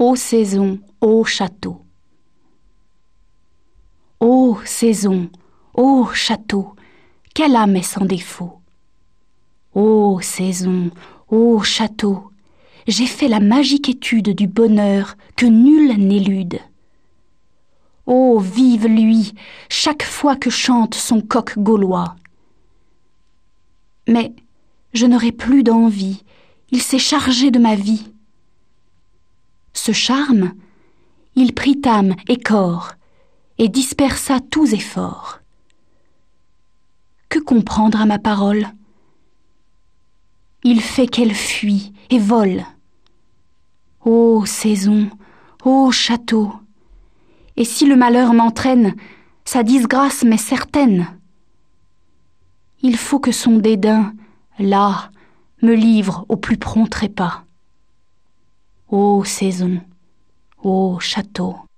ô saison, ô château. Ô saison, ô château, quelle âme est sans défaut. Ô saison, ô château, j'ai fait la magique étude du bonheur que nul n'élude. Ô vive lui, chaque fois que chante son coq gaulois. Mais je n'aurai plus d'envie, il s'est chargé de ma vie. Ce charme, il prit âme et corps, et dispersa tous efforts. Que comprendre à ma parole? Il fait qu'elle fuit et vole. Ô saison, ô château, et si le malheur m'entraîne, sa disgrâce m'est certaine. Il faut que son dédain, là, me livre au plus prompt trépas. Ô saison, ô château.